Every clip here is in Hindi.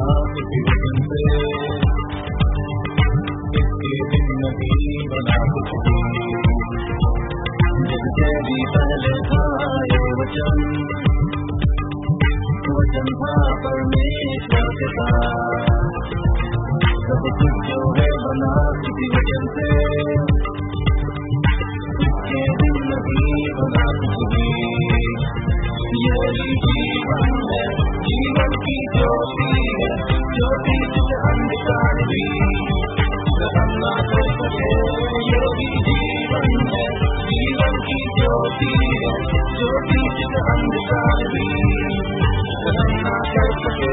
किसी वचन से, इसके बिन नहीं बना कुछ भी। जिससे भी पहले था ये वचन, वचन था परमेश्वर के साथ। सब कुछ जो है बना किसी वचन से, इसके बिन नहीं बना कुछ भी। यही जीवन है, जीवन की ज्योति है, ज्योति जिसे अंधकार भी ग्रहण ना कर सके। यही जीवन है, जीवन की ज्योति है, ज्योति जिसे अंधकार भी ग्रहण ना कर सके।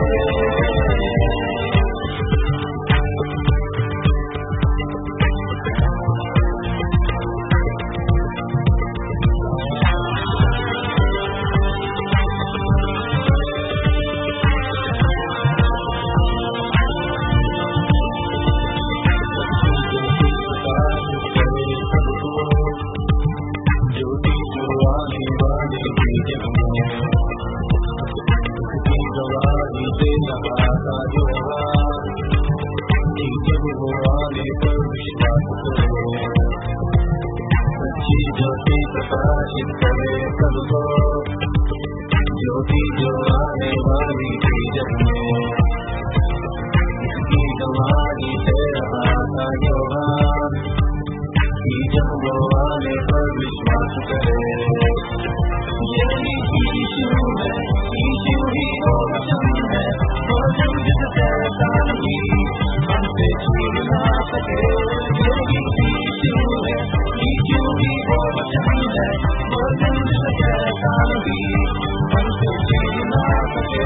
ज्योति प्रकाशित करे सबको, ज्योति जो आने वाली थी जग में। इसकी गवाही दे रहा था यूहन्ना कि जब वो आने पर विश्वास करे। यही यीशु है, यीशु ही वो वचन है, वचन जिससे शैतान भी हमसे छीन ना सके। यही यीशु है, यीशु ही वो वचन है, वचन जिससे शैतान भी हमसे छीन ना सके।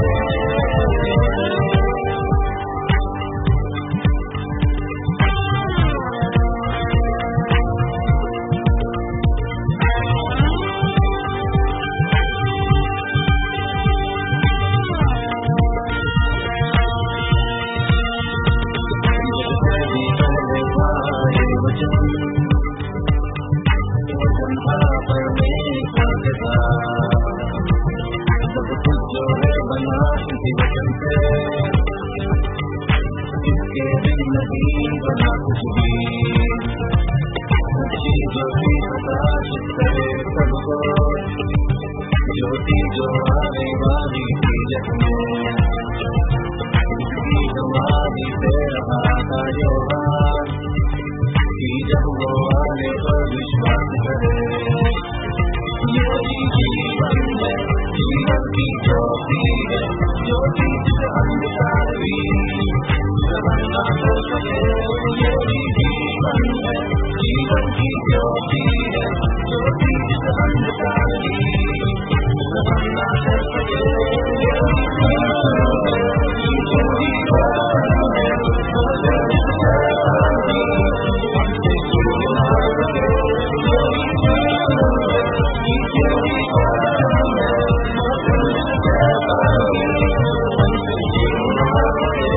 ज्योति जो आने वाली थी जग में। इसकी गवाही दे रहा था यूहन्ना कि जब वो आने पर विश्वास करे। यही जीवन है, जीवन की ज्योति है, ज्योति जिसे अंधकार भी ग्रहण ना कर सके। यही जीवन है, जीवन की ज्योति है, ज्योति जिसे अंधकार भी ग्रहण ना कर सके। यही जीवन है, जीवन की ज्योति है, ज्योति जिसे शैतान भी हमसे छीन ना सके। यही जीवन है, जीवन की वचन है, वचन जिसे शैतान भी हमसे छीन ना सके।